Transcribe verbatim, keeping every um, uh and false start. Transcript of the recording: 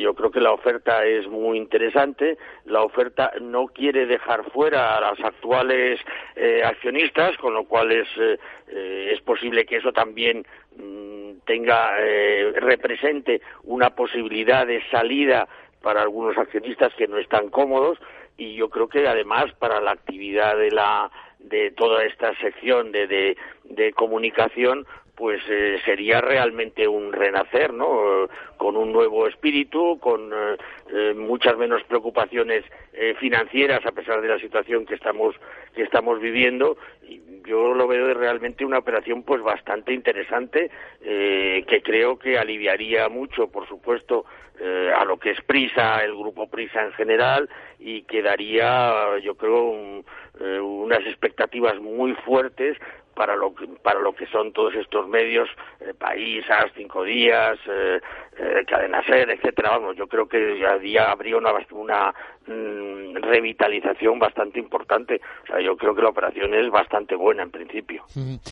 yo creo que la oferta es muy interesante. La oferta no quiere dejar fuera a los actuales eh, accionistas, con lo cual es, eh, eh, es posible que eso también mmm, tenga, eh, represente una posibilidad de salida para algunos accionistas que no están cómodos, y yo creo que además para la actividad de la de toda esta sección de, de, de comunicación, pues eh, sería realmente un renacer, ¿no? Eh, con un nuevo espíritu, con eh, eh, muchas menos preocupaciones eh, financieras, a pesar de la situación que estamos que estamos viviendo. Y yo lo veo de realmente una operación pues bastante interesante, eh, que creo que aliviaría mucho, por supuesto, eh, a lo que es Prisa, el grupo Prisa en general, y que daría, yo creo, un, eh, unas expectativas muy fuertes para lo que, para lo que son todos estos medios, eh, País, As, Cinco Días, eh, eh, Cadena Ser, etcétera. Vamos, yo creo que ya día habría una, una mm, revitalización bastante importante. O sea, yo creo que la operación es bastante buena en principio.